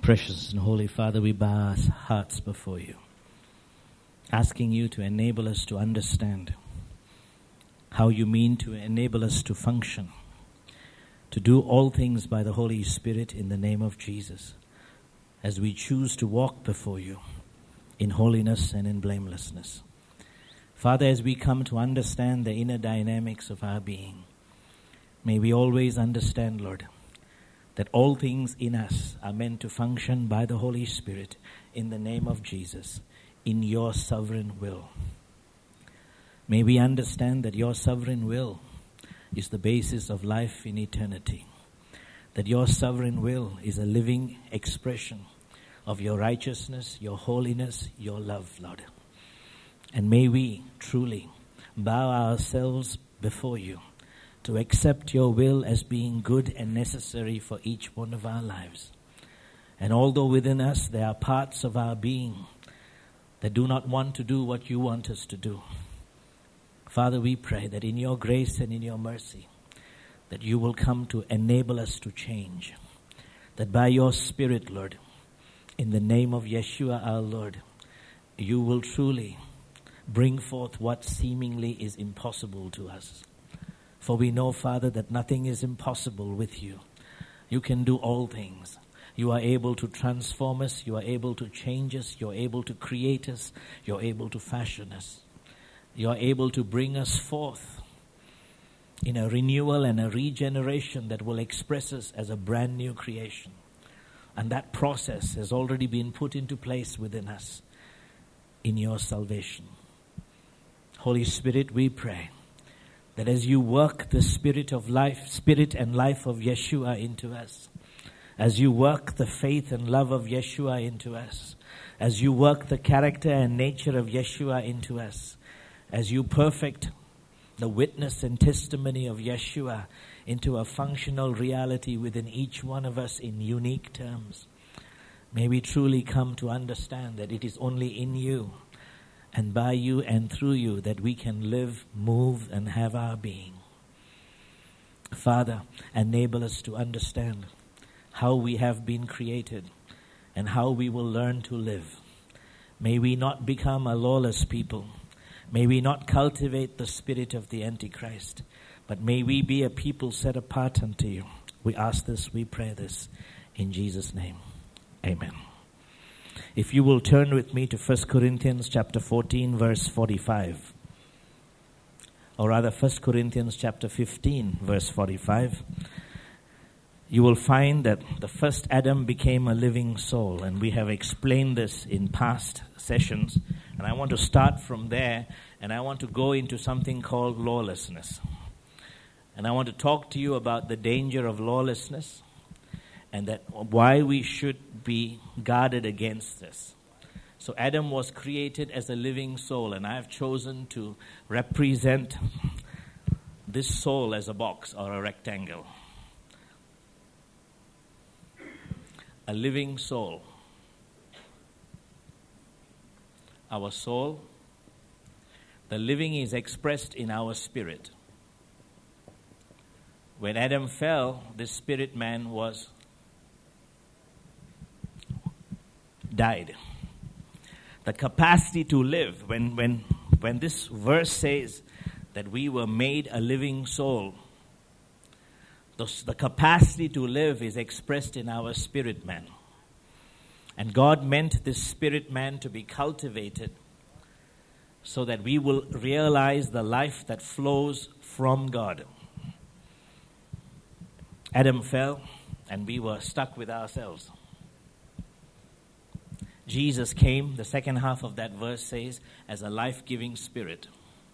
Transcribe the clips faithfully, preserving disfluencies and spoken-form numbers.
Precious and Holy Father, we bow our hearts before you, asking you to enable us to understand how you mean to enable us to function, to do all things by the Holy Spirit in the name of Jesus, as we choose to walk before you in holiness and in blamelessness. Father, as we come to understand the inner dynamics of our being, may we always understand, Lord, that all things in us are meant to function by the Holy Spirit in the name of Jesus, in your sovereign will. May we understand that your sovereign will is the basis of life in eternity, that your sovereign will is a living expression of your righteousness, your holiness, your love, Lord. And may we truly bow ourselves before you to accept your will as being good and necessary for each one of our lives. And although within us there are parts of our being that do not want to do what you want us to do, Father, we pray that in your grace and in your mercy, that you will come to enable us to change. That by your Spirit, Lord, in the name of Yeshua our Lord, you will truly bring forth what seemingly is impossible to us. For we know, Father, that nothing is impossible with you. You can do all things. You are able to transform us. You are able to change us. You are able to create us. You are able to fashion us. You are able to bring us forth in a renewal and a regeneration that will express us as a brand new creation. And that process has already been put into place within us in your salvation. Holy Spirit, we pray that as you work the spirit of life, spirit and life of Yeshua into us, as you work the faith and love of Yeshua into us, as you work the character and nature of Yeshua into us, as you perfect the witness and testimony of Yeshua into a functional reality within each one of us in unique terms, may we truly come to understand that it is only in you and by you and through you that we can live, move, and have our being. Father, enable us to understand how we have been created and how we will learn to live. May we not become a lawless people. May we not cultivate the spirit of the Antichrist, but may we be a people set apart unto you. We ask this, we pray this, in Jesus' name. Amen. If you will turn with me to First Corinthians chapter fourteen, verse forty-five. Or rather, First Corinthians chapter fifteen, verse forty-five. You will find that the first Adam became a living soul, and we have explained this in past sessions. And I want to start from there, and I want to go into something called lawlessness. And I want to talk to you about the danger of lawlessness, and that why we should be guarded against this. So Adam was created as a living soul, and I have chosen to represent this soul as a box or a rectangle. A living soul. Our soul, the living is expressed in our spirit. When Adam fell, this spirit man was died. The capacity to live, when, when, when this verse says that we were made a living soul, the, the capacity to live is expressed in our spirit man. And God meant this spirit man to be cultivated so that we will realize the life that flows from God. Adam fell, and we were stuck with ourselves. Jesus came, the second half of that verse says, as a life-giving spirit.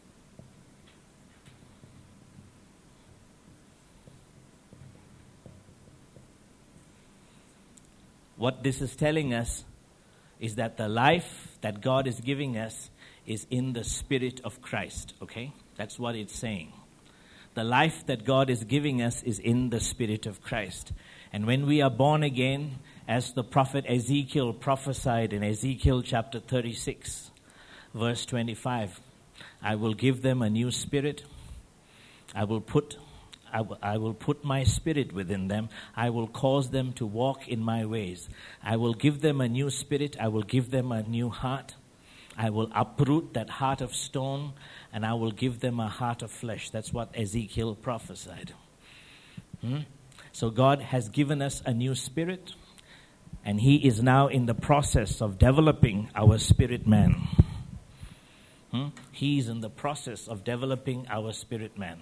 What this is telling us is that the life that God is giving us is in the Spirit of Christ, okay? That's what it's saying. The life that God is giving us is in the Spirit of Christ. And when we are born again, as the prophet Ezekiel prophesied in Ezekiel chapter thirty-six, verse twenty-five, I will give them a new spirit. I will put I, w- I will put my spirit within them. I will cause them to walk in my ways. I will give them a new spirit. I will give them a new heart. I will uproot that heart of stone, and I will give them a heart of flesh. That's what Ezekiel prophesied. Hmm? So God has given us a new spirit, and He is now in the process of developing our spirit man. Hmm? He is in the process of developing our spirit man.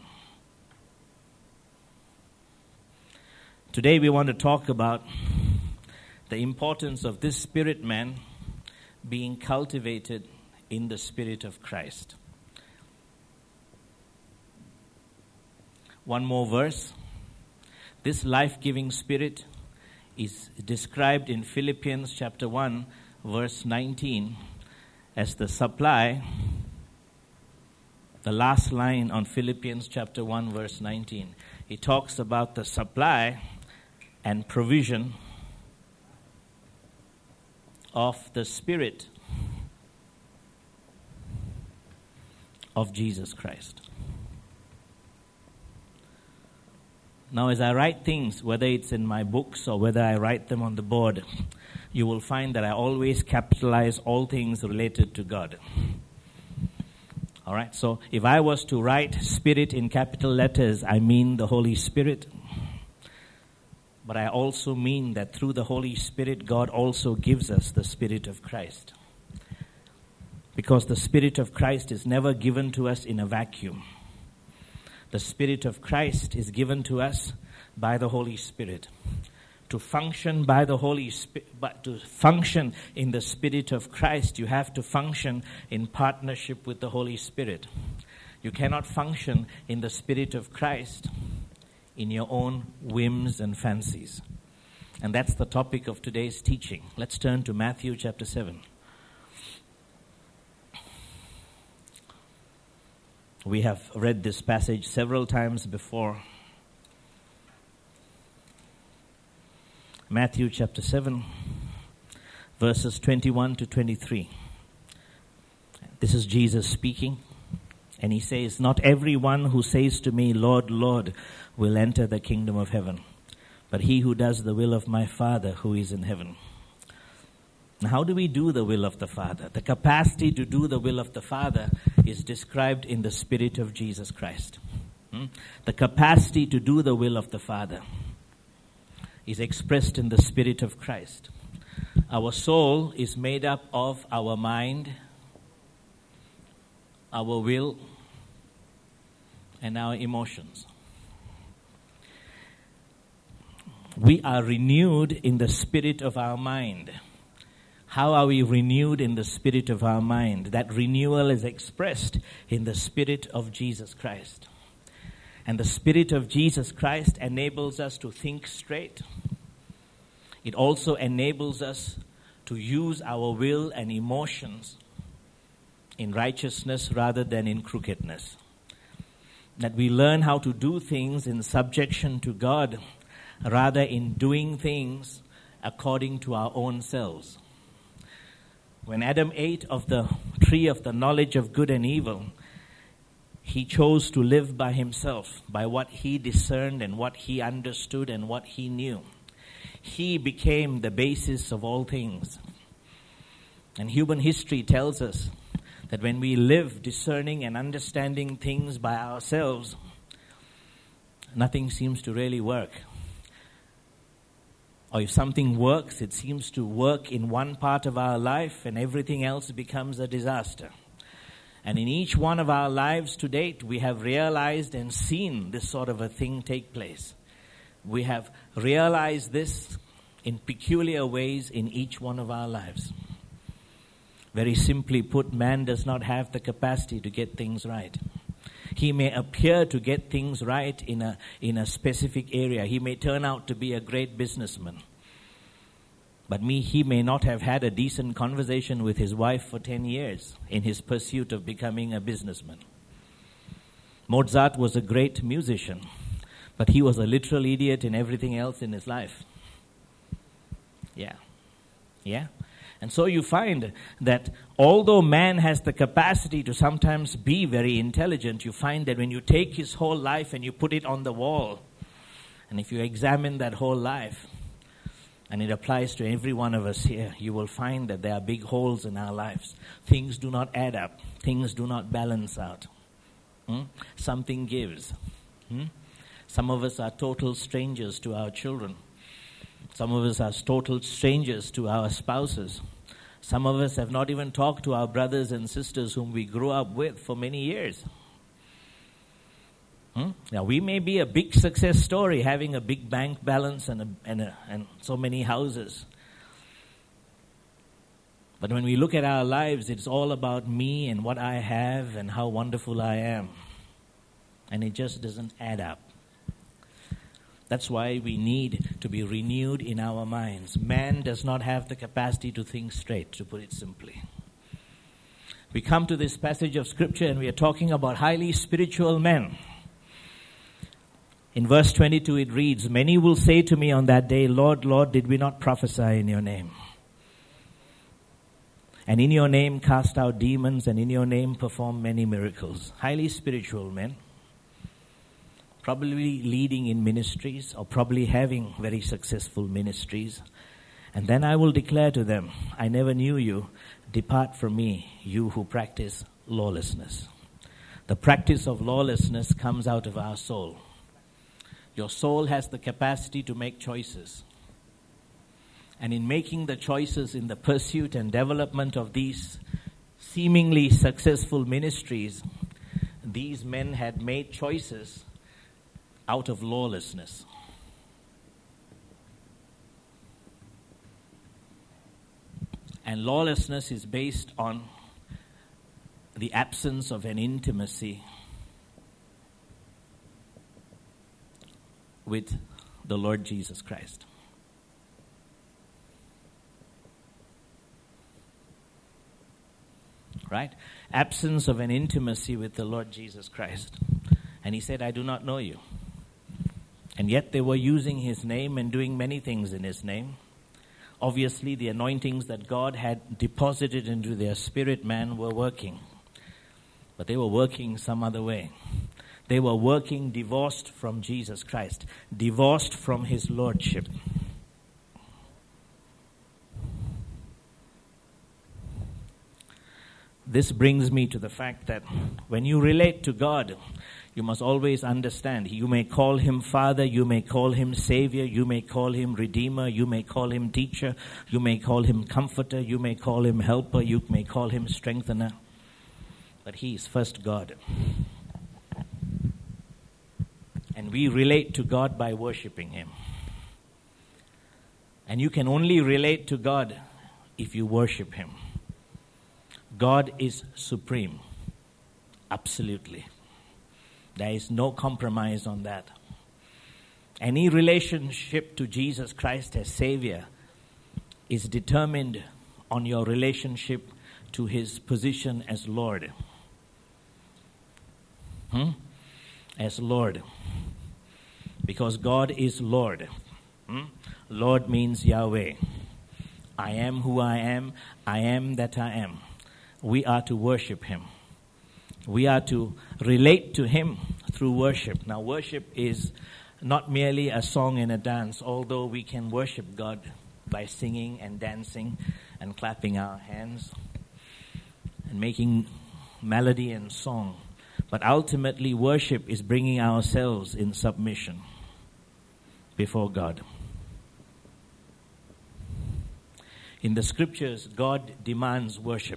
Today we want to talk about the importance of this spirit man being cultivated in the Spirit of Christ. One more verse. This life-giving spirit is described in Philippians chapter one, verse nineteen, as the supply. The last line on Philippians chapter one, verse nineteen. He talks about the supply and provision of the Spirit of Jesus Christ. Now, as I write things, whether it's in my books or whether I write them on the board, you will find that I always capitalize all things related to God. All right, so if I was to write Spirit in capital letters, I mean the Holy Spirit. But I also mean that through the Holy Spirit, God also gives us the Spirit of Christ. Because the Spirit of Christ is never given to us in a vacuum. The Spirit of Christ is given to us by the Holy Spirit. To function by the Holy Spirit, but to function in the Spirit of Christ, you have to function in partnership with the Holy Spirit. You cannot function in the Spirit of Christ in your own whims and fancies. And that's the topic of today's teaching. Let's turn to Matthew chapter seven. We have read this passage several times before. Matthew chapter seven, verses twenty-one to twenty-three. This is Jesus speaking. And He says, "Not everyone who says to me, 'Lord, Lord,' will enter the kingdom of heaven, but he who does the will of my Father who is in heaven." Now, how do we do the will of the Father? The capacity to do the will of the Father is described in the Spirit of Jesus Christ. Hmm? The capacity to do the will of the Father is expressed in the Spirit of Christ. Our soul is made up of our mind, our will, and our emotions. We are renewed in the spirit of our mind. How are we renewed in the spirit of our mind? That renewal is expressed in the Spirit of Jesus Christ. And the Spirit of Jesus Christ enables us to think straight. It also enables us to use our will and emotions in righteousness rather than in crookedness. That we learn how to do things in subjection to God rather in doing things according to our own selves. When Adam ate of the tree of the knowledge of good and evil, he chose to live by himself, by what he discerned and what he understood and what he knew. He became the basis of all things. And human history tells us that when we live discerning and understanding things by ourselves, nothing seems to really work. Or if something works, it seems to work in one part of our life and everything else becomes a disaster. And in each one of our lives to date, we have realized and seen this sort of a thing take place. We have realized this in peculiar ways in each one of our lives. Very simply put, man does not have the capacity to get things right. He may appear to get things right in a in a specific area. He may turn out to be a great businessman. But me, he may not have had a decent conversation with his wife for ten years in his pursuit of becoming a businessman. Mozart was a great musician, but he was a literal idiot in everything else in his life. Yeah. Yeah. And so you find that although man has the capacity to sometimes be very intelligent, you find that when you take his whole life and you put it on the wall, and if you examine that whole life, and it applies to every one of us here, you will find that there are big holes in our lives. Things do not add up. Things do not balance out. Hmm? Something gives. Hmm? Some of us are total strangers to our children. Some of us are total strangers to our spouses. Some of us have not even talked to our brothers and sisters whom we grew up with for many years. Hmm? Now, we may be a big success story, having a big bank balance and, a, and, a, and so many houses. But when we look at our lives, it's all about me and what I have and how wonderful I am. And it just doesn't add up. That's why we need to be renewed in our minds. Man does not have the capacity to think straight, to put it simply. We come to this passage of Scripture and we are talking about highly spiritual men. In verse twenty-two it reads, "Many will say to me on that day, Lord, Lord, did we not prophesy in your name? And in your name cast out demons, and in your name perform many miracles." Highly spiritual men. Probably leading in ministries or probably having very successful ministries. And then I will declare to them, "I never knew you. Depart from me, you who practice lawlessness." The practice of lawlessness comes out of our soul. Your soul has the capacity to make choices. And in making the choices in the pursuit and development of these seemingly successful ministries, these men had made choices out of lawlessness. And lawlessness is based on the absence of an intimacy with the Lord Jesus Christ. Right? Absence of an intimacy with the Lord Jesus Christ. And he said, "I do not know you." And yet they were using his name and doing many things in his name. Obviously, the anointings that God had deposited into their spirit man were working. But they were working some other way. They were working divorced from Jesus Christ, divorced from his lordship. This brings me to the fact that when you relate to God, you must always understand. You may call him Father, you may call him Savior, you may call him Redeemer, you may call him Teacher, you may call him Comforter, you may call him Helper, you may call him Strengthener. But he is first God. And we relate to God by worshiping him. And you can only relate to God if you worship him. God is supreme. Absolutely. There is no compromise on that. Any relationship to Jesus Christ as Savior is determined on your relationship to his position as Lord. Hmm? As Lord. Because God is Lord. Hmm? Lord means Yahweh. I am who I am. I am that I am. We are to worship him. We are to relate to him through worship. Now, worship is not merely a song and a dance, although we can worship God by singing and dancing and clapping our hands and making melody and song. But ultimately, worship is bringing ourselves in submission before God. In the scriptures, God demands worship.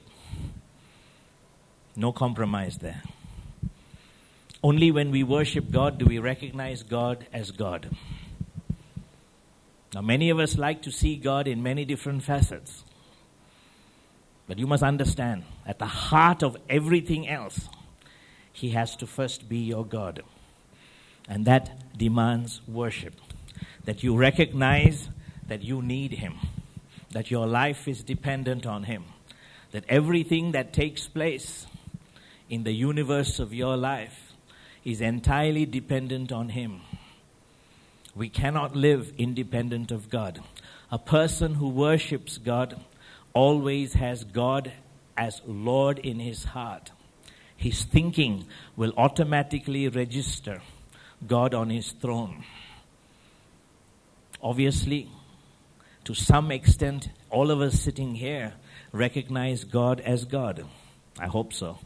No compromise there. Only when we worship God do we recognize God as God. Now, many of us like to see God in many different facets. But you must understand, at the heart of everything else, he has to first be your God. And that demands worship. That you recognize that you need him. That your life is dependent on him. That everything that takes place in the universe of your life is entirely dependent on him. We cannot live independent of God. A person who worships God always has God as Lord in his heart, his thinking will automatically register God on his throne. Obviously, to some extent, all of us sitting here recognize God as God. I hope so.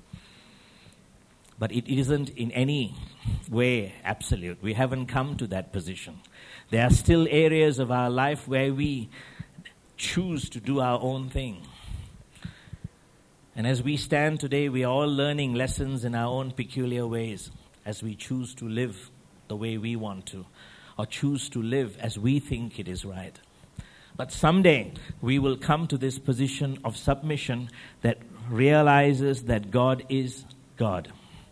But it isn't in any way absolute. We haven't come to that position. There are still areas of our life where we choose to do our own thing. And as we stand today, we are all learning lessons in our own peculiar ways as we choose to live the way we want to, or choose to live as we think it is right. But someday we will come to this position of submission that realizes that God is God.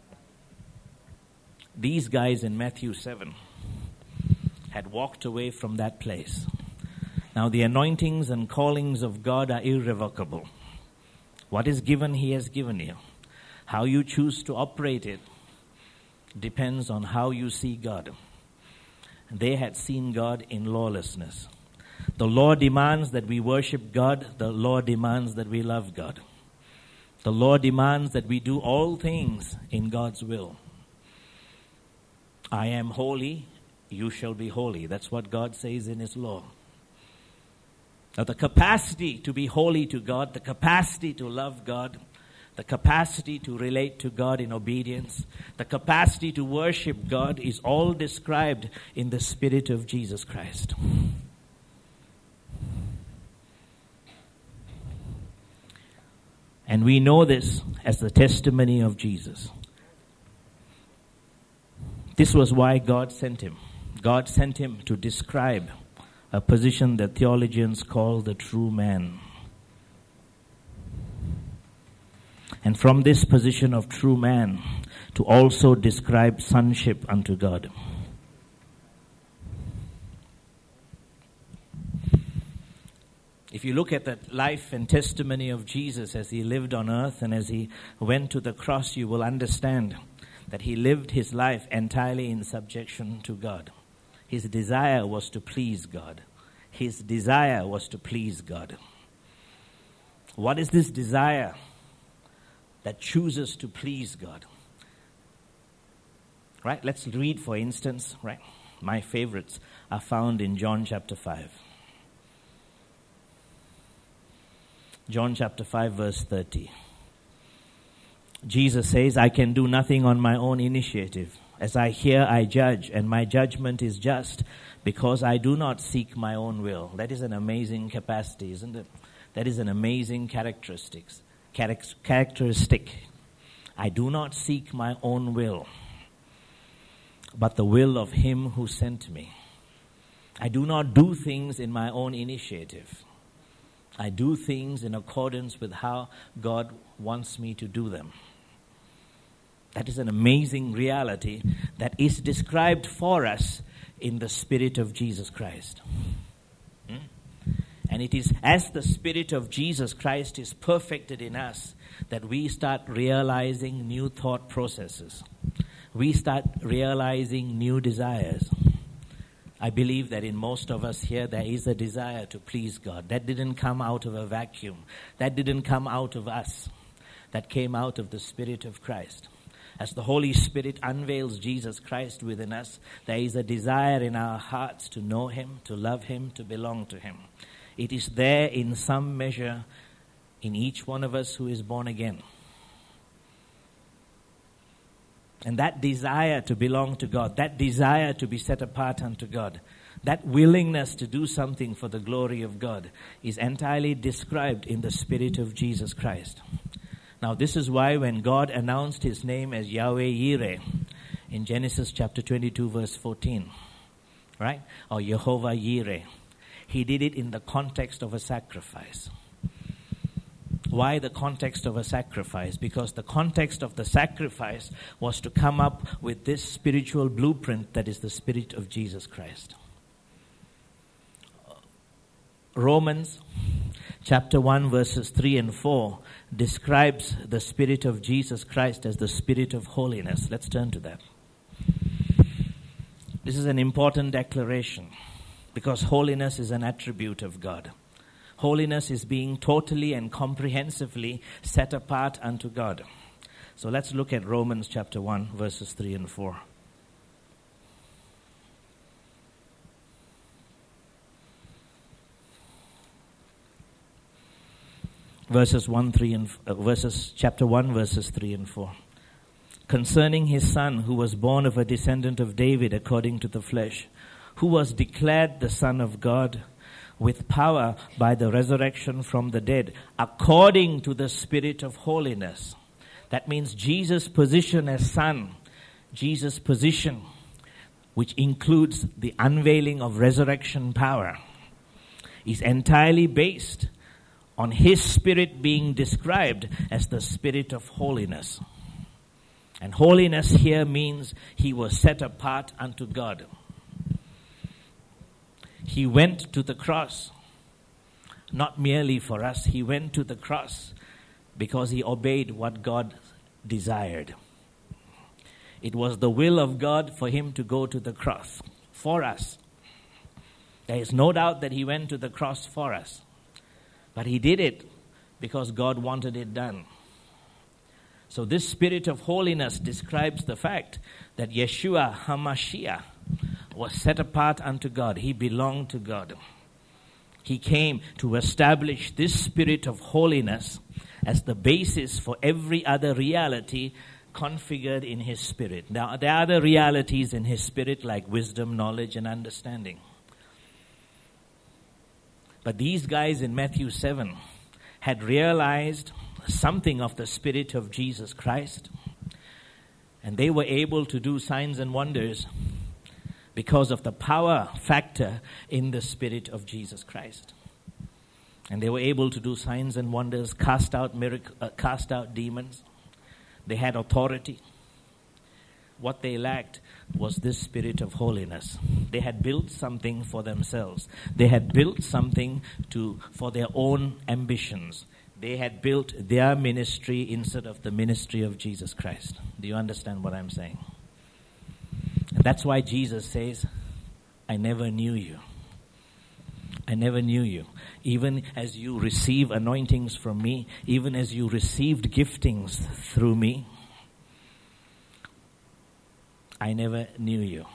These guys in Matthew seven had walked away from that place. Now the anointings and callings of God are irrevocable. What is given, he has given you. How you choose to operate it depends on how you see God. They had seen God in lawlessness. The law demands that we worship God. The law demands that we love God. The law demands that we do all things in God's will. I am holy, you shall be holy. That's what God says in his law. Now the capacity to be holy to God, the capacity to love God, the capacity to relate to God in obedience, the capacity to worship God is all described in the Spirit of Jesus Christ. And we know this as the testimony of Jesus. This was why God sent him. God sent him to describe a position that theologians call the true man. And from this position of true man, to also describe sonship unto God. If you look at the life and testimony of Jesus as he lived on earth and as he went to the cross, you will understand that he lived his life entirely in subjection to God. His desire was to please God. His desire was to please God. What is this desire that chooses to please God? Right? Let's read, for instance, right? My favorites are found in John chapter five. John chapter five, verse thirty. Jesus says, I can do nothing on my own initiative. As I hear, I judge, and my judgment is just, because I do not seek my own will. That is an amazing capacity, isn't it? That is an amazing characteristics, characteristic. I do not seek my own will, but the will of him who sent me. I do not do things in my own initiative. I do things in accordance with how God wants me to do them. That is an amazing reality that is described for us in the Spirit of Jesus Christ. Hmm? And it is as the Spirit of Jesus Christ is perfected in us that we start realizing new thought processes. We start realizing new desires. I believe that in most of us here there is a desire to please God. That didn't come out of a vacuum. That didn't come out of us. That came out of the Spirit of Christ. As the Holy Spirit unveils Jesus Christ within us, there is a desire in our hearts to know him, to love him, to belong to him. It is there in some measure in each one of us who is born again. And that desire to belong to God, that desire to be set apart unto God, that willingness to do something for the glory of God is entirely described in the Spirit of Jesus Christ. Now this is why when God announced his name as Yahweh Yireh in Genesis chapter twenty-two verse fourteen, right? Or Jehovah Yireh, he did it in the context of a sacrifice. Why the context of a sacrifice? Because the context of the sacrifice was to come up with this spiritual blueprint that is the Spirit of Jesus Christ. Romans chapter one verses three and four describes the Spirit of Jesus Christ as the Spirit of holiness. Let's turn to that. This is an important declaration because holiness is an attribute of God. Holiness is being totally and comprehensively set apart unto God. So let's look at Romans chapter one, verses three and four. Verses one, three, and uh, verses chapter one, verses three and four. Concerning his Son, who was born of a descendant of David according to the flesh, who was declared the Son of God with power by the resurrection from the dead, according to the Spirit of holiness. That means Jesus' position as Son, Jesus' position, which includes the unveiling of resurrection power, is entirely based on his Spirit being described as the Spirit of holiness. And holiness here means he was set apart unto God. He went to the cross, not merely for us. He went to the cross because he obeyed what God desired. It was the will of God for him to go to the cross for us. There is no doubt that he went to the cross for us. But he did it because God wanted it done. So this Spirit of holiness describes the fact that Yeshua HaMashiach was set apart unto God. He belonged to God. He came to establish this Spirit of holiness as the basis for every other reality configured in his Spirit. Now, there are other realities in his Spirit like wisdom, knowledge, and understanding. But these guys in Matthew seven had realized something of the Spirit of Jesus Christ, and they were able to do signs and wonders because of the power factor in the Spirit of Jesus Christ. And they were able to do signs and wonders, cast out miracle, uh, cast out demons. They had authority. What they lacked was this Spirit of holiness. They had built something for themselves. They had built something to for their own ambitions. They had built their ministry instead of the ministry of Jesus Christ. Do you understand what I'm saying? And that's why Jesus says, I never knew you. I never knew you. Even as you receive anointings from me, even as you received giftings through me, I never knew you.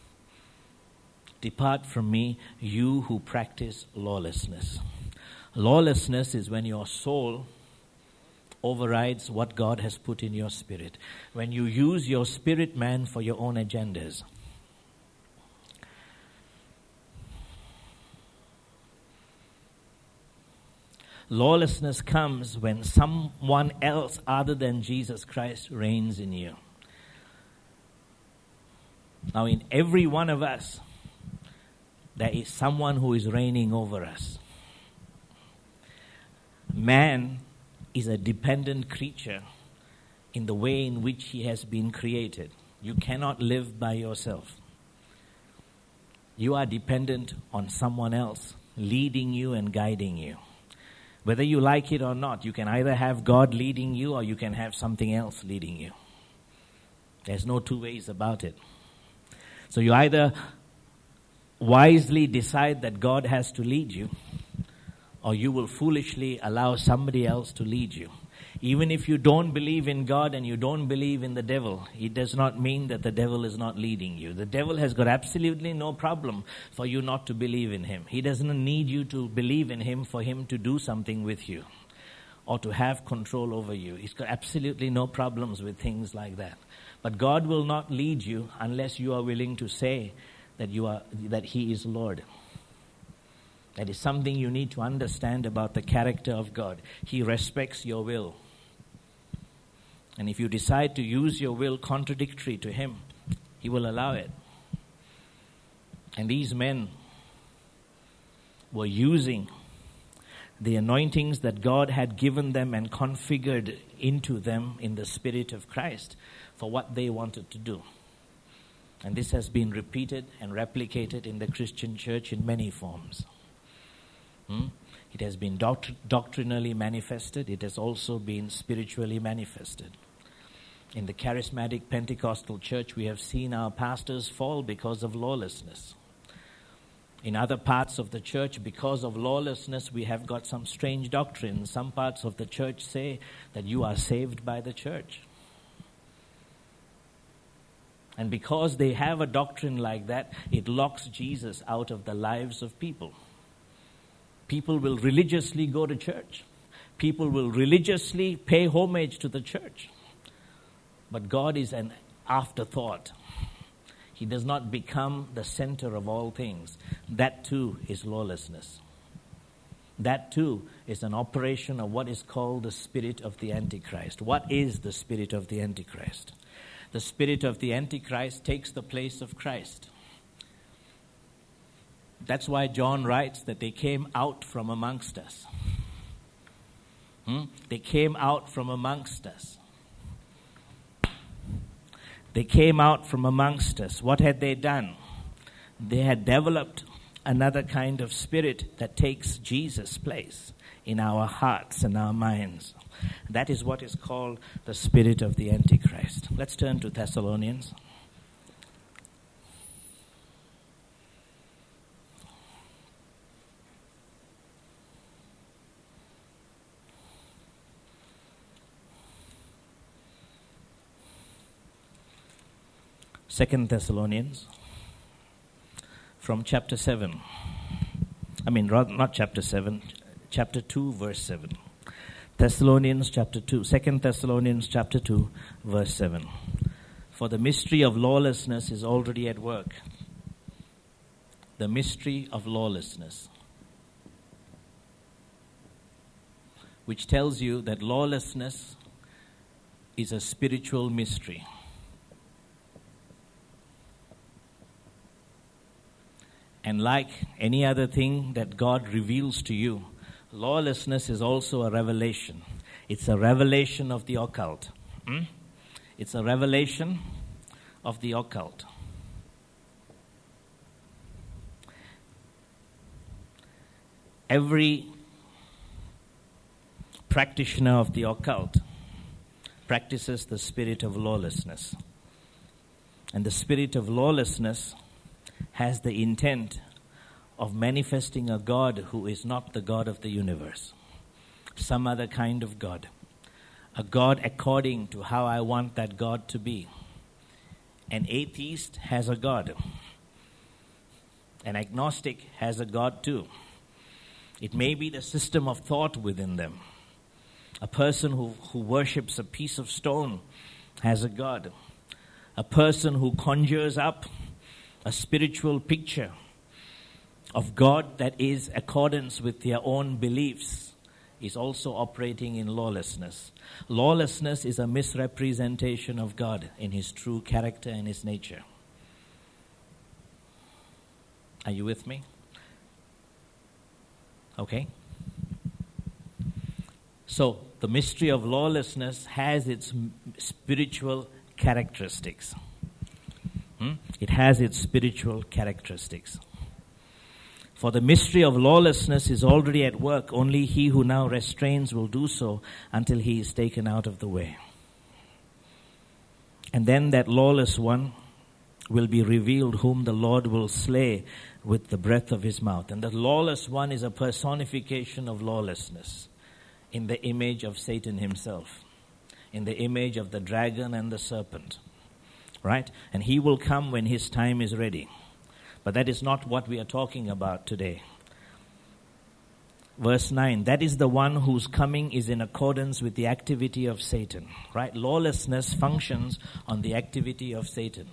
Depart from me, you who practice lawlessness. Lawlessness is when your soul overrides what God has put in your spirit. When you use your spirit man for your own agendas. Lawlessness comes when someone else other than Jesus Christ reigns in you. Now, in every one of us, there is someone who is reigning over us. Man is a dependent creature in the way in which he has been created. You cannot live by yourself. You are dependent on someone else leading you and guiding you. Whether you like it or not, you can either have God leading you or you can have something else leading you. There's no two ways about it. So you either wisely decide that God has to lead you, or you will foolishly allow somebody else to lead you. Even if you don't believe in God and you don't believe in the devil, it does not mean that the devil is not leading you. The devil has got absolutely no problem for you not to believe in him. He doesn't need you to believe in him for him to do something with you or to have control over you. He's got absolutely no problems with things like that. But God will not lead you unless you are willing to say that you are that he is Lord. That is something you need to understand about the character of God. He respects your will. And if you decide to use your will contradictory to him, he will allow it. And these men were using the anointings that God had given them and configured into them in the Spirit of Christ for what they wanted to do. And this has been repeated and replicated in the Christian church in many forms. Hmm? It has been doct- doctrinally manifested. It has also been spiritually manifested. In the charismatic Pentecostal church, we have seen our pastors fall because of lawlessness. In other parts of the church, because of lawlessness, we have got some strange doctrines. Some parts of the church say that you are saved by the church. And because they have a doctrine like that, it locks Jesus out of the lives of people. People will religiously go to church. People will religiously pay homage to the church. But God is an afterthought. He does not become the center of all things. That too is lawlessness. That too is an operation of what is called the spirit of the Antichrist. What is the spirit of the Antichrist? The spirit of the Antichrist takes the place of Christ. That's why John writes that they came out from amongst us. Hmm? They came out from amongst us. They came out from amongst us. What had they done? They had developed another kind of spirit that takes Jesus' place in our hearts and our minds. That is what is called the spirit of the Antichrist. Let's turn to Thessalonians. Second Thessalonians, from chapter seven. I mean, rather, not chapter seven, chapter two, verse seven. Thessalonians chapter two, Second Thessalonians chapter two, verse seven. For the mystery of lawlessness is already at work. The mystery of lawlessness. Which tells you that lawlessness is a spiritual mystery. And like any other thing that God reveals to you, lawlessness is also a revelation. It's a revelation of the occult. Hmm? It's a revelation of the occult. Every practitioner of the occult practices the spirit of lawlessness. And the spirit of lawlessness has the intent of manifesting a God who is not the God of the universe. Some other kind of God. A God according to how I want that God to be. An atheist has a God. An agnostic has a God too. It may be the system of thought within them. A person who, who worships a piece of stone has a God. A person who conjures up a spiritual picture of God that is accordance with their own beliefs is also operating in lawlessness. Lawlessness is a misrepresentation of God in His true character and His nature. Are you with me? Okay. So, the mystery of lawlessness has its spiritual characteristics. Hmm? It has its spiritual characteristics. For the mystery of lawlessness is already at work. Only he who now restrains will do so until he is taken out of the way. And then that lawless one will be revealed, whom the Lord will slay with the breath of his mouth. And the lawless one is a personification of lawlessness in the image of Satan himself, in the image of the dragon and the serpent. Right? And he will come when his time is ready. But that is not what we are talking about today. Verse nine, that is the one whose coming is in accordance with the activity of Satan. Right? Lawlessness functions on the activity of Satan.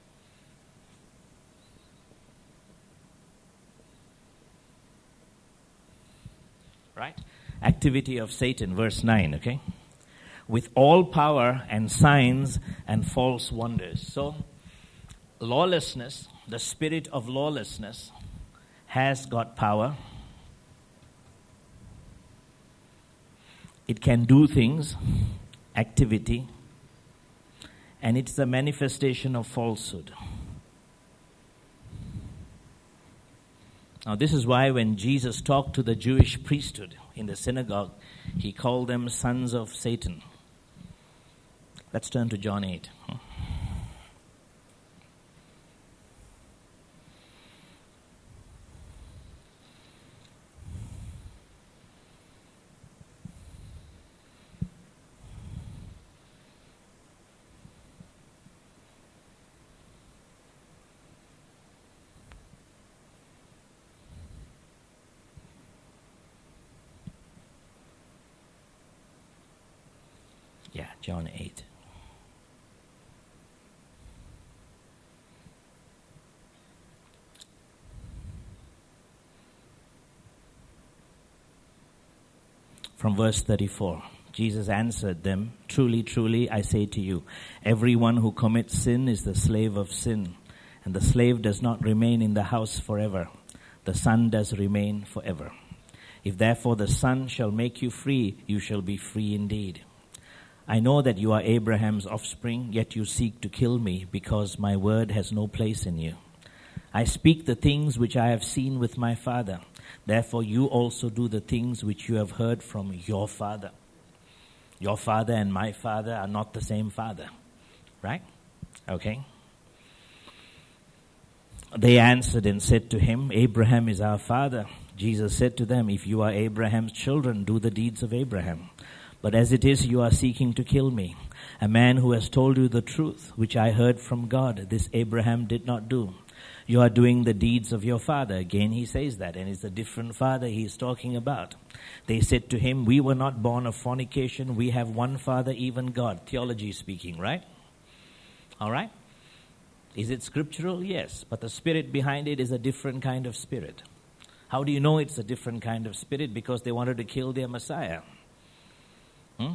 Right? Activity of Satan, verse nine, okay? With all power and signs and false wonders. So, lawlessness, the spirit of lawlessness, has got power. It can do things, activity, and it's a manifestation of falsehood. Now, this is why when Jesus talked to the Jewish priesthood in the synagogue, he called them sons of Satan. Let's turn to John eight. Yeah, John eight. From verse thirty-four, Jesus answered them, "Truly, truly, I say to you, everyone who commits sin is the slave of sin, and the slave does not remain in the house forever. The Son does remain forever. If therefore the Son shall make you free, you shall be free indeed. I know that you are Abraham's offspring, yet you seek to kill me, because my word has no place in you. I speak the things which I have seen with my Father. Therefore you also do the things which you have heard from your father." Your father and my father are not the same father. Right? Okay. They answered and said to him, "Abraham is our father." Jesus said to them, "If you are Abraham's children, do the deeds of Abraham. But as it is, you are seeking to kill me, a man who has told you the truth, which I heard from God. This Abraham did not do. You are doing the deeds of your father." Again he says that, and it's a different father he's talking about. They said to him, "We were not born of fornication. We have one Father, even God." Theology speaking, right? All right? Is it scriptural? Yes. But the spirit behind it is a different kind of spirit. How do you know it's a different kind of spirit? Because they wanted to kill their Messiah. Hmm?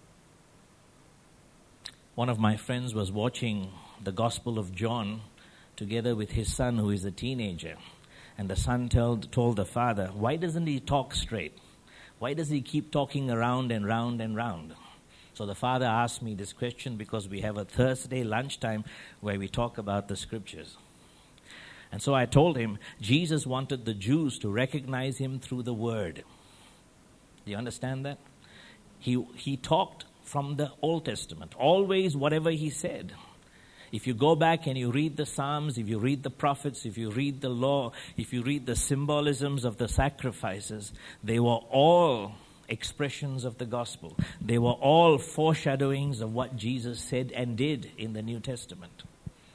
One of my friends was watching the Gospel of John together with his son, who is a teenager. And the son told, told the father, "Why doesn't he talk straight? Why does he keep talking around and round and round?" So the father asked me this question because we have a Thursday lunchtime where we talk about the scriptures. And so I told him, Jesus wanted the Jews to recognize him through the word. Do you understand that? He, he talked from the Old Testament, always whatever he said. If you go back and you read the Psalms, if you read the prophets, if you read the law, if you read the symbolisms of the sacrifices, they were all expressions of the gospel. They were all foreshadowings of what Jesus said and did in the New Testament.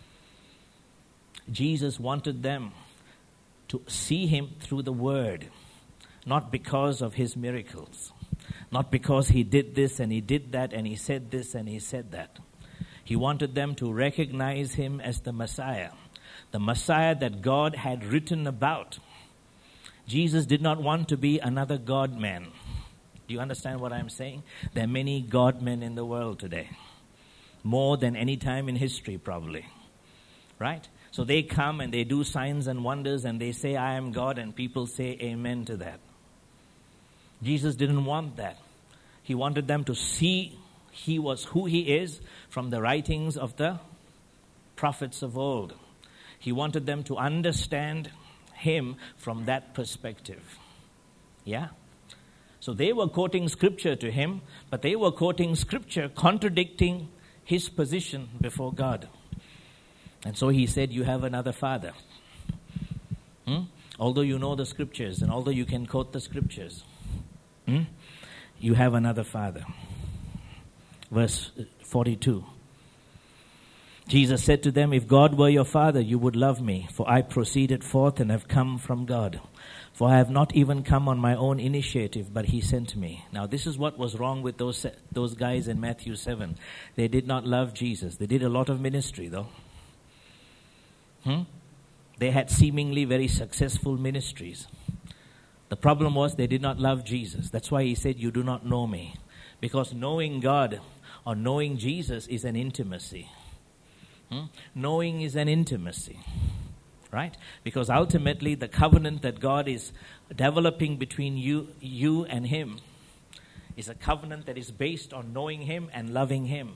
Jesus wanted them to see him through the word, not because of his miracles, not because he did this and he did that and he said this and he said that. He wanted them to recognize him as the Messiah, the Messiah that God had written about. Jesus did not want to be another God-man. Do you understand what I'm saying? There are many God-men in the world today, more than any time in history probably, right? So they come and they do signs and wonders and they say, "I am God," and people say amen to that. Jesus didn't want that. He wanted them to see he was who he is from the writings of the prophets of old. He wanted them to understand him from that perspective. Yeah? So they were quoting scripture to him, but they were quoting scripture contradicting his position before God. And so he said, "You have another father." Hmm? Although you know the scriptures and although you can quote the scriptures, hmm? you have another father. Verse forty-two. Jesus said to them, "If God were your father, you would love me, for I proceeded forth and have come from God. For I have not even come on my own initiative, but he sent me." Now this is what was wrong with those those guys in Matthew seven. They did not love Jesus. They did a lot of ministry though. Hmm? They had seemingly very successful ministries. The problem was they did not love Jesus. That's why he said, "You do not know me." Because knowing God or knowing Jesus is an intimacy. Hmm? Knowing is an intimacy. Right? Because ultimately the covenant that God is developing between you, you and him is a covenant that is based on knowing him and loving him.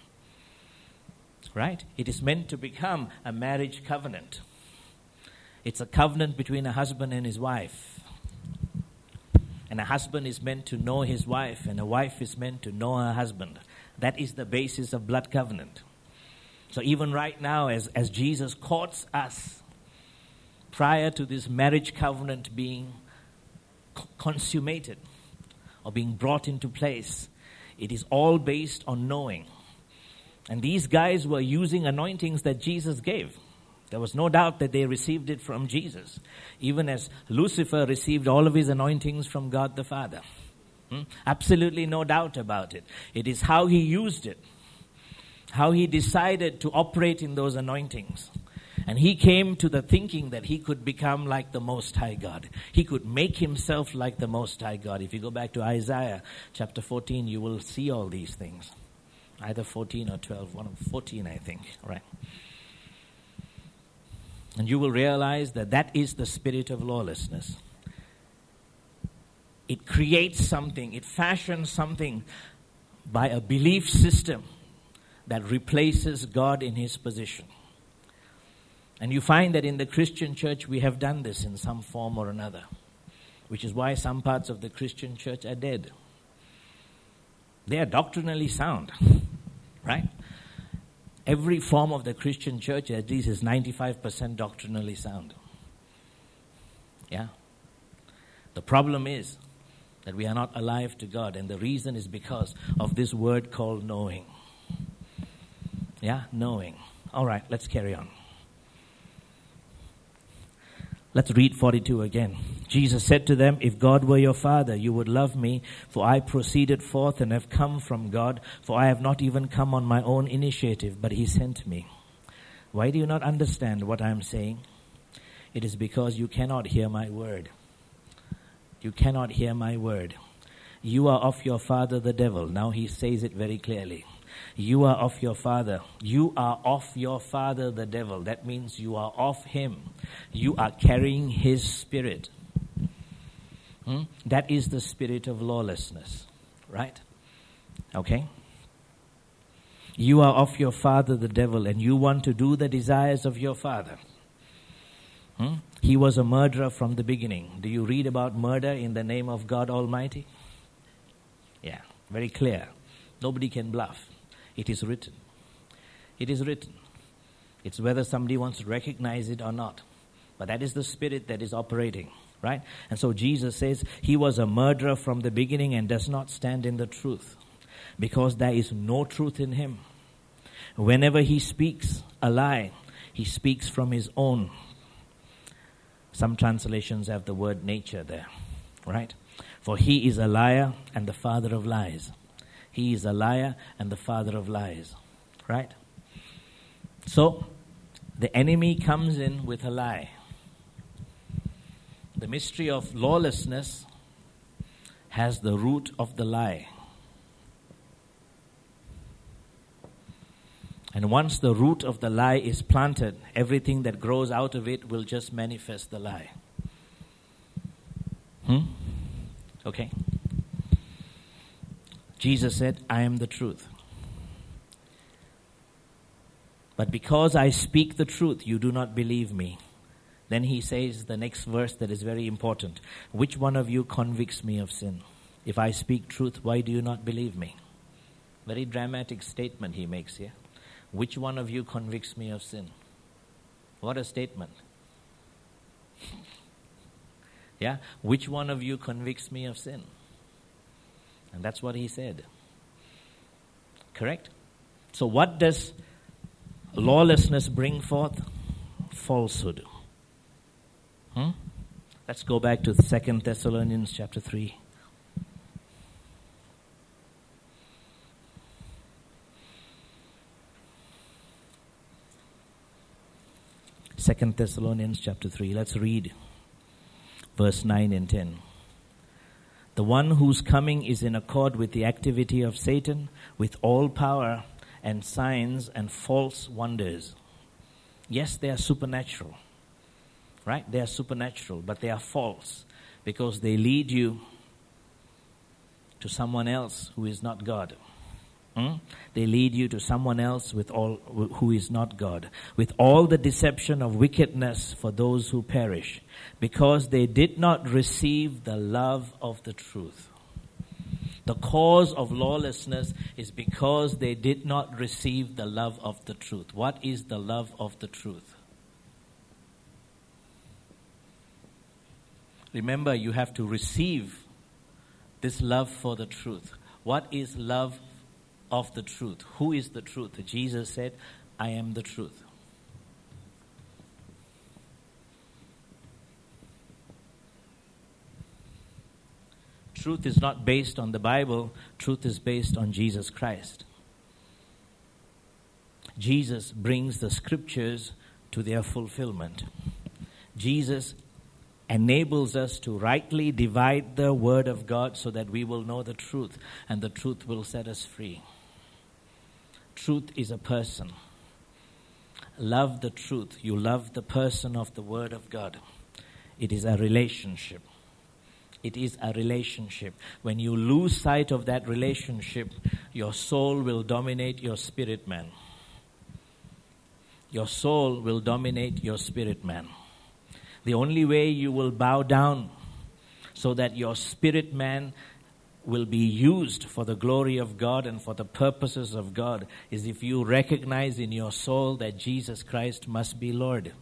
Right? It is meant to become a marriage covenant. It's a covenant between a husband and his wife. And a husband is meant to know his wife, and a wife is meant to know her husband. That is the basis of blood covenant. So even right now, as, as Jesus courts us, prior to this marriage covenant being co- consummated or being brought into place, it is all based on knowing. And these guys were using anointings that Jesus gave. There was no doubt that they received it from Jesus, even as Lucifer received all of his anointings from God the Father. Hmm? Absolutely no doubt about it. It is how he used it, how he decided to operate in those anointings. And he came to the thinking that he could become like the Most High God. He could make himself like the Most High God. If you go back to Isaiah chapter fourteen, you will see all these things. Either fourteen or twelve, one of fourteen, I think, right? And you will realize that that is the spirit of lawlessness. It creates something, it fashions something by a belief system that replaces God in his position. And you find that in the Christian church we have done this in some form or another, which is why some parts of the Christian church are dead. They are doctrinally sound, right? Every form of the Christian church at least is ninety-five percent doctrinally sound. Yeah. The problem is that we are not alive to God, and the reason is because of this word called knowing. Yeah, knowing. All right, let's carry on. Let's read forty-two again. Jesus said to them, "If God were your Father, you would love me, for I proceeded forth and have come from God, for I have not even come on my own initiative, but he sent me." Why do you not understand what I am saying? It is because you cannot hear my word. You cannot hear my word. You are of your father the devil. Now he says it very clearly. You are of your father. You are of your father the devil. That means you are of him. You are carrying his spirit. Hmm? That is the spirit of lawlessness. Right? Okay? You are of your father the devil, and you want to do the desires of your father. Hmm? He was a murderer from the beginning. Do you read about murder in the name of God Almighty? Yeah, very clear. Nobody can bluff. It is written. It is written. It's whether somebody wants to recognize it or not. But that is the spirit that is operating, right? And so Jesus says he was a murderer from the beginning and does not stand in the truth, because there is no truth in him. Whenever he speaks a lie, he speaks from his own. Some translations have the word nature there, right? For he is a liar and the father of lies. He is a liar and the father of lies, right? So, the enemy comes in with a lie. The mystery of lawlessness has the root of the lie. And once the root of the lie is planted, everything that grows out of it will just manifest the lie. Hmm? Okay. Jesus said, "I am the truth. But because I speak the truth, you do not believe me." Then he says the next verse that is very important. "Which one of you convicts me of sin? If I speak truth, why do you not believe me?" Very dramatic statement he makes here. Which one of you convicts me of sin? What a statement. Yeah, which one of you convicts me of sin? And that's what he said. Correct? So what does lawlessness bring forth? Falsehood. Hmm? Let's go back to Second Thessalonians chapter three. Second Thessalonians chapter three. Let's read verse nine and ten. "The one whose coming is in accord with the activity of Satan, with all power and signs and false wonders." Yes, they are supernatural. Right? They are supernatural, but they are false because they lead you to someone else who is not God. Hmm? They lead you to someone else with all who is not God, with all the deception of wickedness for those who perish, because they did not receive the love of the truth. The cause of lawlessness is because they did not receive the love of the truth. What is the love of the truth? Remember, you have to receive this love for the truth. What is love of the truth? Who is the truth? Jesus said, "I am the truth." Truth is not based on the Bible. Truth is based on Jesus Christ. Jesus brings the scriptures to their fulfillment. Jesus enables us to rightly divide the word of God so that we will know the truth, and the truth will set us free. Truth is a person. Love the truth. You love the person of the word of God. It is a relationship. It is a relationship. When you lose sight of that relationship, your soul will dominate your spirit man. Your soul will dominate your spirit man. The only way you will bow down so that your spirit man will be used for the glory of God and for the purposes of God is if you recognize in your soul that Jesus Christ must be Lord.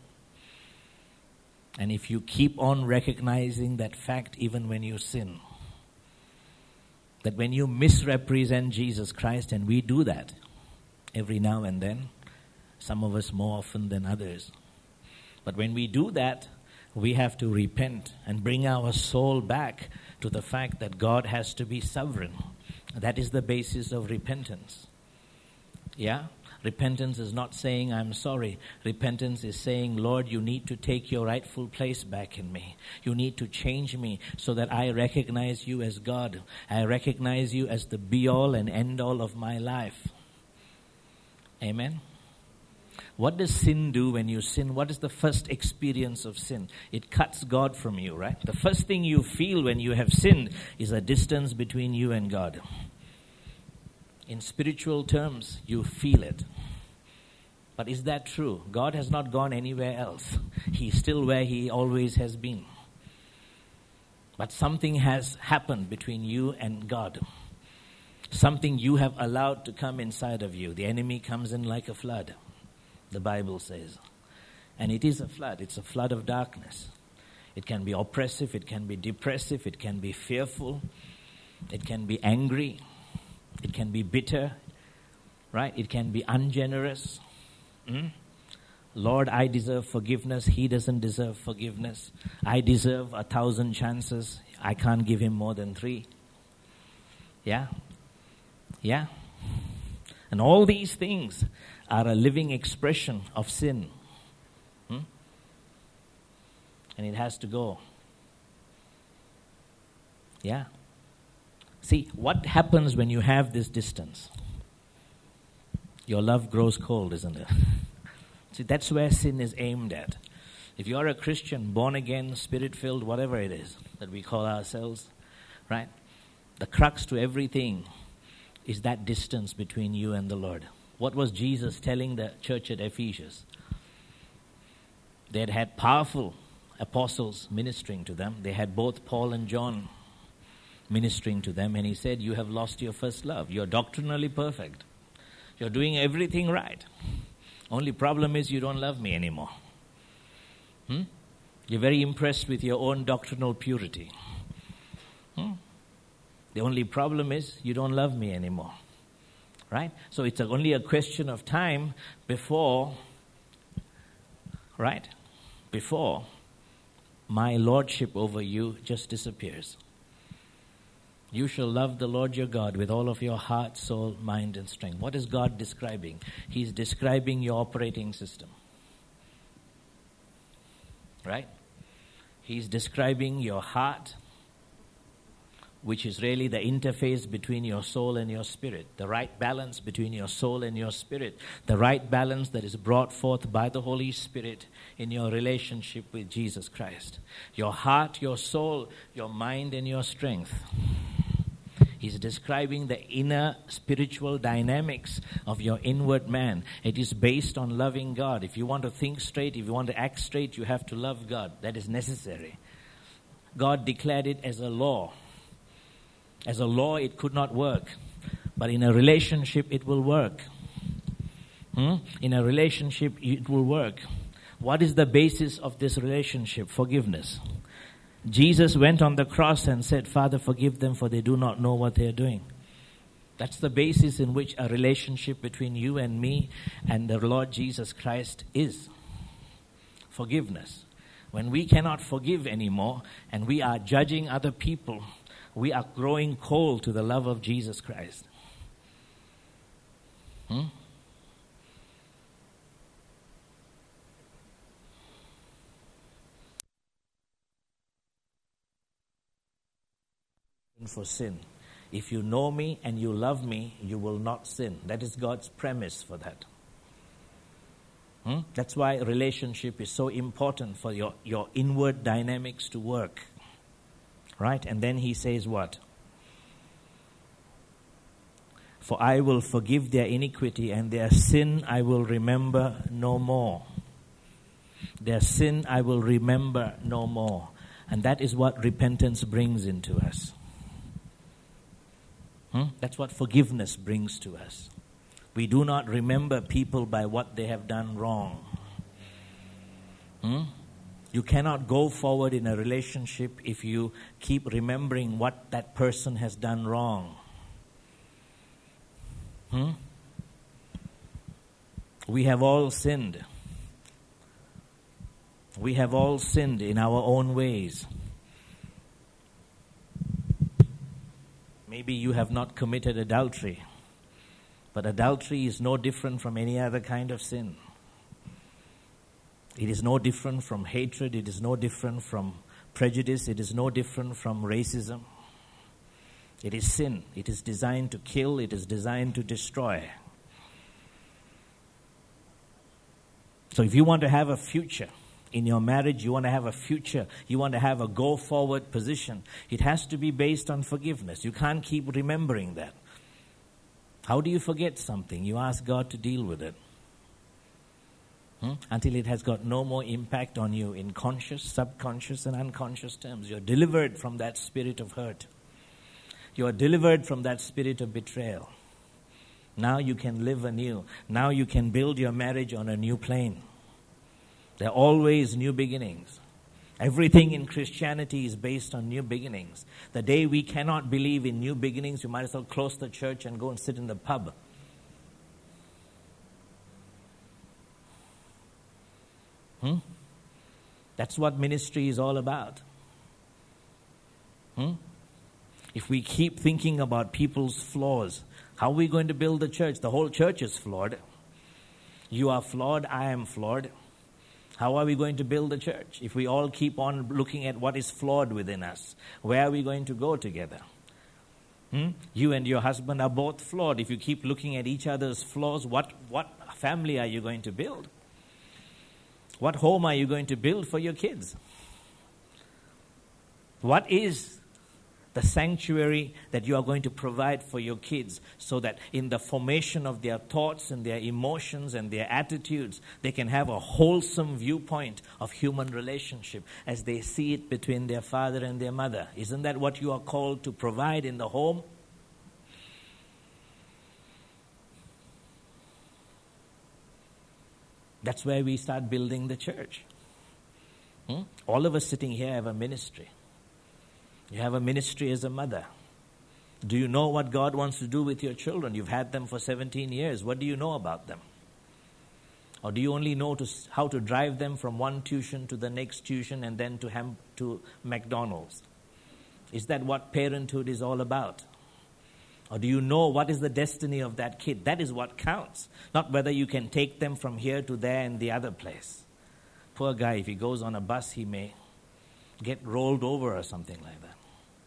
And if you keep on recognizing that fact even when you sin, that when you misrepresent Jesus Christ, and we do that every now and then, some of us more often than others. But when we do that, we have to repent and bring our soul back to the fact that God has to be sovereign. That is the basis of repentance. Yeah? Repentance is not saying, I'm sorry. Repentance is saying, Lord, you need to take your rightful place back in me. You need to change me so that I recognize you as God. I recognize you as the be-all and end-all of my life. Amen? What does sin do when you sin? What is the first experience of sin? It cuts God from you, right? The first thing you feel when you have sinned is a distance between you and God. In spiritual terms, you feel it. But is that true? God has not gone anywhere else. He is still where He always has been. But something has happened between you and God. Something you have allowed to come inside of you. The enemy comes in like a flood, the Bible says. And it is a flood. It's a flood of darkness. It can be oppressive. It can be depressive. It can be fearful. It can be angry. It can be bitter. Right? It can be ungenerous. Mm? Lord, I deserve forgiveness. He doesn't deserve forgiveness. I deserve a thousand chances. I can't give him more than three. Yeah? Yeah? And all these things are a living expression of sin. Hmm? And it has to go. Yeah. See, what happens when you have this distance? Your love grows cold, isn't it? See, that's where sin is aimed at. If you're a Christian, born again, spirit-filled, whatever it is that we call ourselves, right? The crux to everything is that distance between you and the Lord. What was Jesus telling the church at Ephesus? They had had powerful apostles ministering to them. They had both Paul and John ministering to them. And he said, you have lost your first love. You're doctrinally perfect. You're doing everything right. Only problem is you don't love me anymore. Hmm? You're very impressed with your own doctrinal purity. Hmm? The only problem is you don't love me anymore. Right? So it's only a question of time before, right? Before my lordship over you just disappears. You shall love the Lord your God with all of your heart, soul, mind, and strength. What is God describing? He's describing your operating system. Right? He's describing your heart, which is really the interface between your soul and your spirit. The right balance between your soul and your spirit. The right balance that is brought forth by the Holy Spirit in your relationship with Jesus Christ. Your heart, your soul, your mind, and your strength. He's describing the inner spiritual dynamics of your inward man. It is based on loving God. If you want to think straight, if you want to act straight, you have to love God. That is necessary. God declared it as a law. As a law, it could not work. But in a relationship, it will work. Hmm? In a relationship, it will work. What is the basis of this relationship? Forgiveness. Jesus went on the cross and said, Father, forgive them for they do not know what they are doing. That's the basis in which a relationship between you and me and the Lord Jesus Christ is. Forgiveness. When we cannot forgive anymore and we are judging other people, we are growing cold to the love of Jesus Christ. Hmm? For sin. If you know me and you love me, you will not sin. That is God's premise for that. Hmm? That's why relationship is so important for your, your inward dynamics to work. Right? And then he says what? For I will forgive their iniquity, and their sin I will remember no more. Their sin I will remember no more. And that is what repentance brings into us. Hmm? That's what forgiveness brings to us. We do not remember people by what they have done wrong. Hmm? You cannot go forward in a relationship if you keep remembering what that person has done wrong. Hmm? We have all sinned. We have all sinned in our own ways. Maybe you have not committed adultery, but adultery is no different from any other kind of sin. It is no different from hatred. It is no different from prejudice. It is no different from racism. It is sin. It is designed to kill. It is designed to destroy. So if you want to have a future in your marriage, you want to have a future, you want to have a go-forward position, it has to be based on forgiveness. You can't keep remembering that. How do you forget something? You ask God to deal with it. Hmm? Until it has got no more impact on you in conscious, subconscious, and unconscious terms. You're delivered from that spirit of hurt. You are delivered from that spirit of betrayal. Now you can live anew. Now you can build your marriage on a new plane. There are always new beginnings. Everything in Christianity is based on new beginnings. The day we cannot believe in new beginnings, you might as well close the church and go and sit in the pub. Hmm? That's what ministry is all about. Hmm? If we keep thinking about people's flaws, how are we going to build the church? The whole church is flawed. You are flawed, I am flawed. How are we going to build the church? If we all keep on looking at what is flawed within us, where are we going to go together? Hmm? You and your husband are both flawed. If you keep looking at each other's flaws, what, what family are you going to build? What home are you going to build for your kids? What is the sanctuary that you are going to provide for your kids so that in the formation of their thoughts and their emotions and their attitudes, they can have a wholesome viewpoint of human relationship as they see it between their father and their mother? Isn't that what you are called to provide in the home? That's where we start building the church. Hmm? All of us sitting here have a ministry. You have a ministry as a mother. Do you know what God wants to do with your children? You've had them for seventeen years. What do you know about them? Or do you only know to, how to drive them from one tuition to the next tuition and then to, Ham, to McDonald's? Is that what parenthood is all about? Or do you know what is the destiny of that kid? That is what counts. Not whether you can take them from here to there and the other place. Poor guy, if he goes on a bus, he may get rolled over or something like that.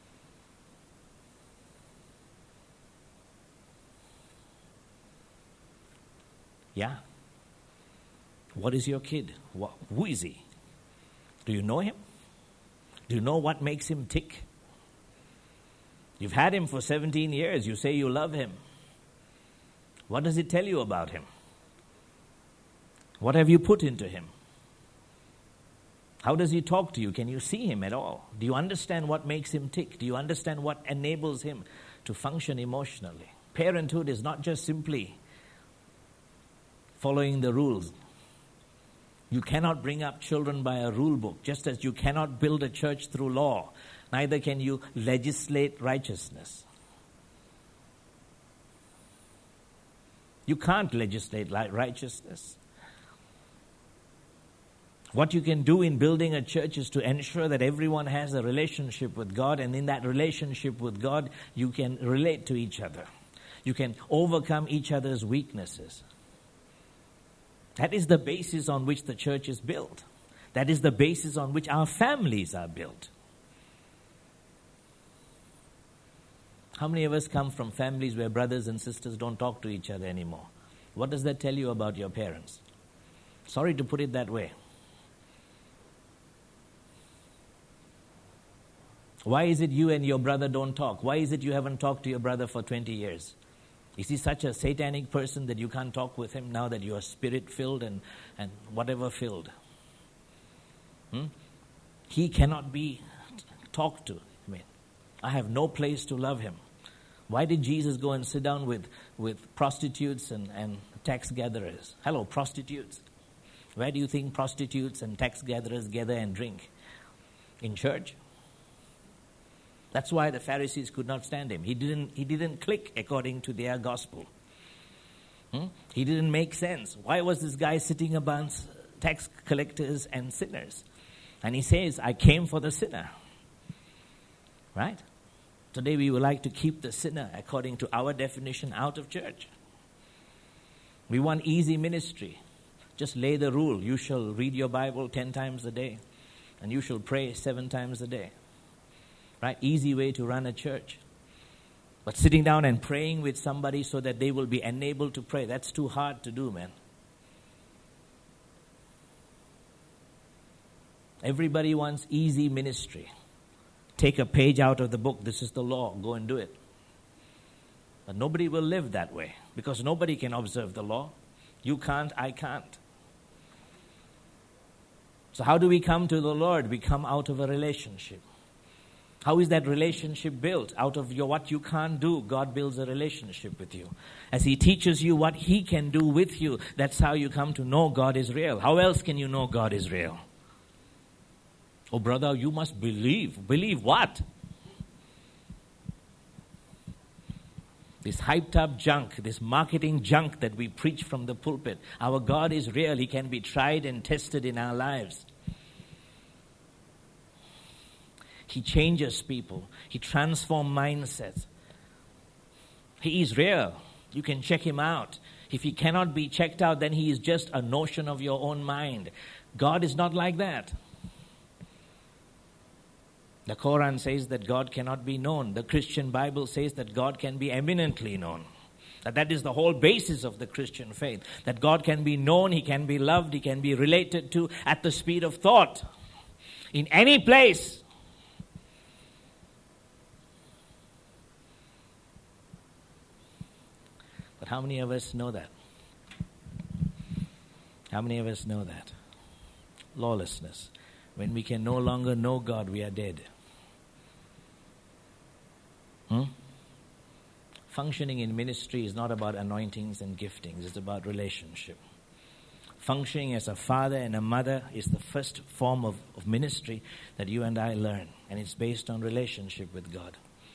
Yeah. What is your kid? What, who is he? Do you know him? Do you know what makes him tick? You've had him for seventeen years. You say you love him. What does it tell you about him? What have you put into him? How does he talk to you? Can you see him at all? Do you understand what makes him tick? Do you understand what enables him to function emotionally? Parenthood is not just simply following the rules. You cannot bring up children by a rule book, just as you cannot build a church through law. Neither can you legislate righteousness. You can't legislate righteousness. What you can do in building a church is to ensure that everyone has a relationship with God, and in that relationship with God, you can relate to each other. You can overcome each other's weaknesses. That is the basis on which the church is built. That is the basis on which our families are built. How many of us come from families where brothers and sisters don't talk to each other anymore? What does that tell you about your parents? Sorry to put it that way. Why is it you and your brother don't talk? Why is it you haven't talked to your brother for twenty years? Is he such a satanic person that you can't talk with him now that you are spirit-filled and, and whatever filled? Hmm? He cannot be talked to. I mean, I have no place to love him. Why did Jesus go and sit down with, with prostitutes and, and tax gatherers? Hello, prostitutes. Where do you think prostitutes and tax gatherers gather and drink? In church? That's why the Pharisees could not stand him. He didn't, he didn't click according to their gospel. Hmm? He didn't make sense. Why was this guy sitting amongst tax collectors and sinners? And he says, I came for the sinner. Right? Today we would like to keep the sinner, according to our definition, out of church. We want easy ministry. Just lay the rule. You shall read your Bible ten times a day. And you shall pray seven times a day. Right? Easy way to run a church. But sitting down and praying with somebody so that they will be enabled to pray, that's too hard to do, man. Everybody wants easy ministry. Take a page out of the book. This is the law. Go and do it. But nobody will live that way because nobody can observe the law. You can't, I can't. So how do we come to the Lord? We come out of a relationship. How is that relationship built? Out of your what you can't do, God builds a relationship with you. As He teaches you what He can do with you, that's how you come to know God is real. How else can you know God is real? Oh, brother, you must believe. Believe what? This hyped up junk, this marketing junk that we preach from the pulpit. Our God is real. He can be tried and tested in our lives. He changes people. He transforms mindsets. He is real. You can check Him out. If He cannot be checked out, then He is just a notion of your own mind. God is not like that. The Quran says that God cannot be known. The Christian Bible says that God can be eminently known. That that is the whole basis of the Christian faith. That God can be known, He can be loved, He can be related to at the speed of thought. In any place. But how many of us know that? How many of us know that? Lawlessness. When we can no longer know God, we are dead. Hmm? Functioning in ministry is not about anointings and giftings. It's about relationship. Functioning as a father and a mother is the first form of, of ministry that you and I learn. And it's based on relationship with God.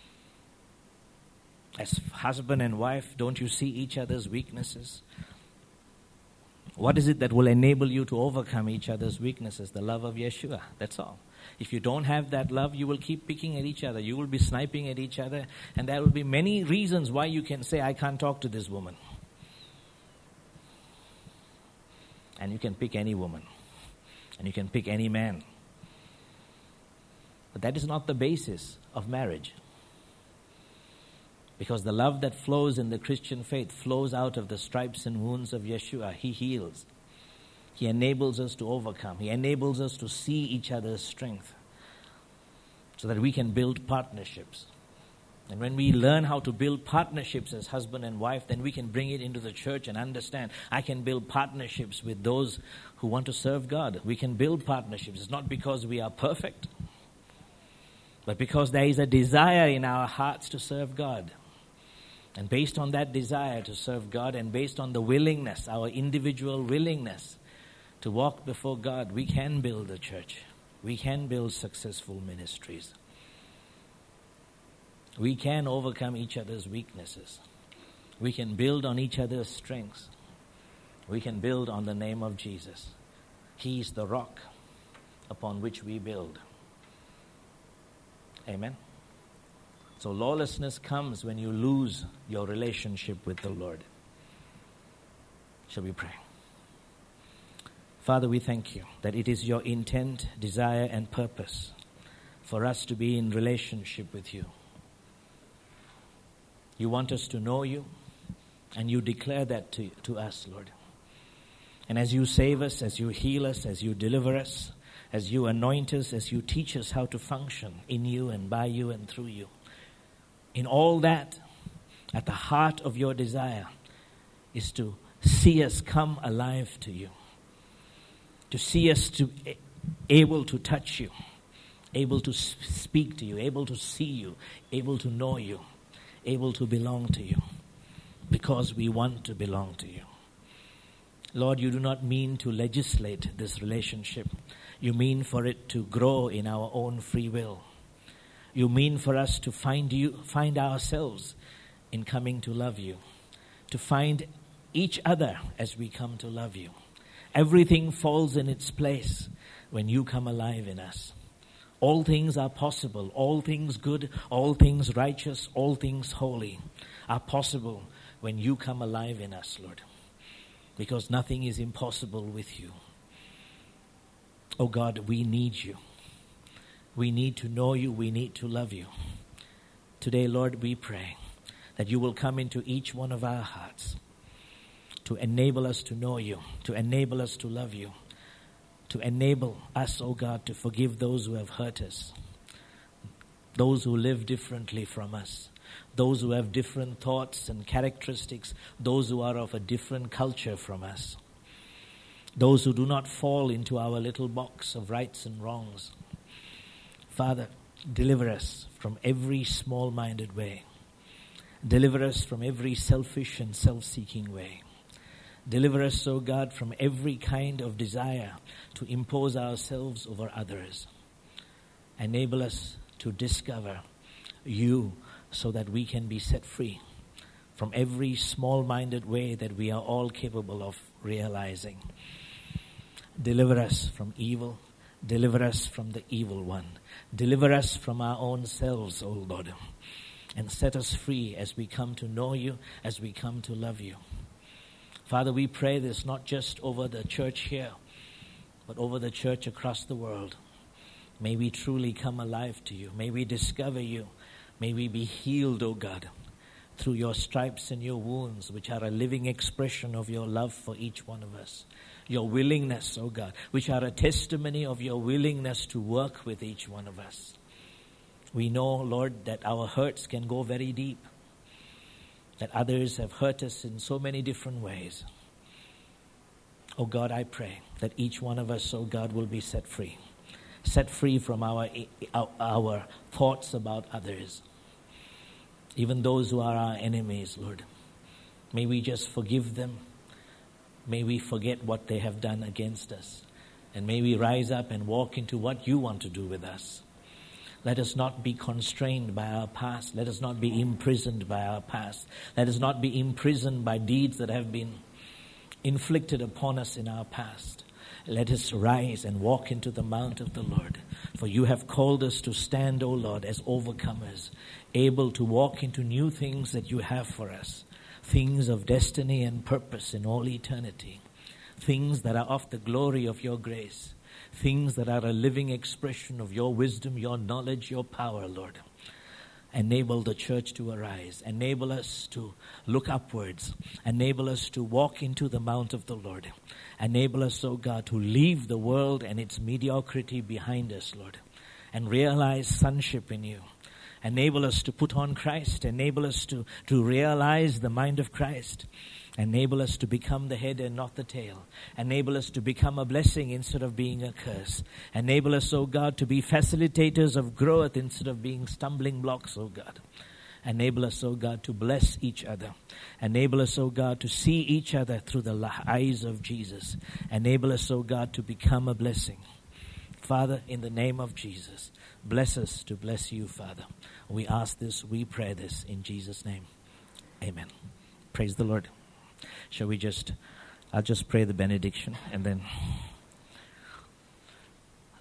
As husband and wife, don't you see each other's weaknesses? What is it that will enable you to overcome each other's weaknesses? The love of Yeshua. That's all. If you don't have that love, you will keep picking at each other. You will be sniping at each other. And there will be many reasons why you can say, I can't talk to this woman. And you can pick any woman. And you can pick any man. But that is not the basis of marriage. Because the love that flows in the Christian faith flows out of the stripes and wounds of Yeshua. He heals. He enables us to overcome. He enables us to see each other's strength so that we can build partnerships. And when we learn how to build partnerships as husband and wife, then we can bring it into the church and understand I can build partnerships with those who want to serve God. We can build partnerships. It's not because we are perfect, but because there is a desire in our hearts to serve God. And based on that desire to serve God and based on the willingness, our individual willingness to walk before God, we can build a church. We can build successful ministries. We can overcome each other's weaknesses. We can build on each other's strengths. We can build on the name of Jesus. He is the rock upon which we build. Amen. So lawlessness comes when you lose your relationship with the Lord. Shall we pray? Father, we thank you that it is your intent, desire, and purpose for us to be in relationship with you. You want us to know you, and you declare that to, to us, Lord. And as you save us, as you heal us, as you deliver us, as you anoint us, as you teach us how to function in you and by you and through you, in all that, at the heart of your desire is to see us come alive to you, to see us to able to touch you, able to speak to you, able to see you, able to know you, able to belong to you, because we want to belong to you. Lord, you do not mean to legislate this relationship. You mean for it to grow in our own free will. You mean for us to find you, find ourselves in coming to love you, to find each other as we come to love you. Everything falls in its place when you come alive in us. All things are possible. All things good, all things righteous, all things holy are possible when you come alive in us, Lord. Because nothing is impossible with you. Oh God, we need you. We need to know you. We need to love you. Today, Lord, we pray that you will come into each one of our hearts to enable us to know you, to enable us to love you, to enable us, oh God, to forgive those who have hurt us, those who live differently from us, those who have different thoughts and characteristics, those who are of a different culture from us, those who do not fall into our little box of rights and wrongs. Father, deliver us from every small-minded way. Deliver us from every selfish and self-seeking way. Deliver us, O God, from every kind of desire to impose ourselves over others. Enable us to discover you so that we can be set free from every small-minded way that we are all capable of realizing. Deliver us from evil. Deliver us from the evil one. Deliver us from our own selves, O Lord, and set us free as we come to know you, as we come to love you. Father, we pray this not just over the church here, but over the church across the world. May we truly come alive to you. May we discover you. May we be healed, O God, through your stripes and your wounds, which are a living expression of your love for each one of us. Your willingness, O God, which are a testimony of your willingness to work with each one of us. We know, Lord, that our hurts can go very deep, that others have hurt us in so many different ways. Oh God, I pray that each one of us, oh God, will be set free. Set free from our, our, our thoughts about others. Even those who are our enemies, Lord. May we just forgive them. May we forget what they have done against us. And may we rise up and walk into what you want to do with us. Let us not be constrained by our past. Let us not be imprisoned by our past. Let us not be imprisoned by deeds that have been inflicted upon us in our past. Let us rise and walk into the mount of the Lord. For you have called us to stand, O Lord, as overcomers, able to walk into new things that you have for us, things of destiny and purpose in all eternity, things that are of the glory of your grace, things that are a living expression of your wisdom, your knowledge, your power, Lord. Enable the church to arise. Enable us to look upwards. Enable us to walk into the mount of the Lord. Enable us, O God, to leave the world and its mediocrity behind us, Lord, and realize sonship in you. Enable us to put on Christ. Enable us to, to realize the mind of Christ. Enable us to become the head and not the tail. Enable us to become a blessing instead of being a curse. Enable us, O God, to be facilitators of growth instead of being stumbling blocks, O God. Enable us, O God, to bless each other. Enable us, O God, to see each other through the eyes of Jesus. Enable us, O God, to become a blessing. Father, in the name of Jesus, bless us to bless you, Father. We ask this, we pray this in Jesus' name. Amen. Praise the Lord. Shall we just, I'll just pray the benediction and then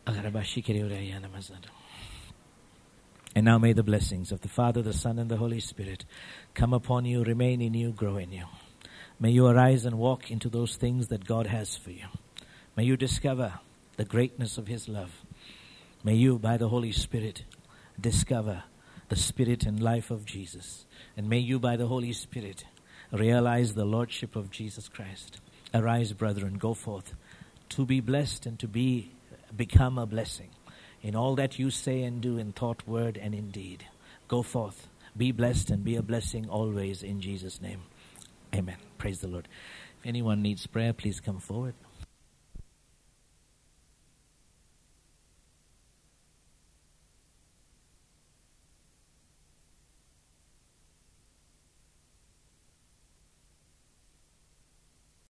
And now may the blessings of the Father, the Son, and the Holy Spirit come upon you, remain in you, grow in you. May you arise and walk into those things that God has for you. May you discover the greatness of His love. May you, by the Holy Spirit, discover the spirit and life of Jesus. And may you, by the Holy Spirit, realize the Lordship of Jesus Christ. Arise, brethren, go forth to be blessed and to be become a blessing in all that you say and do in thought, word, and in deed. Go forth, be blessed, and be a blessing always in Jesus' name. Amen. Praise the Lord. If anyone needs prayer, please come forward.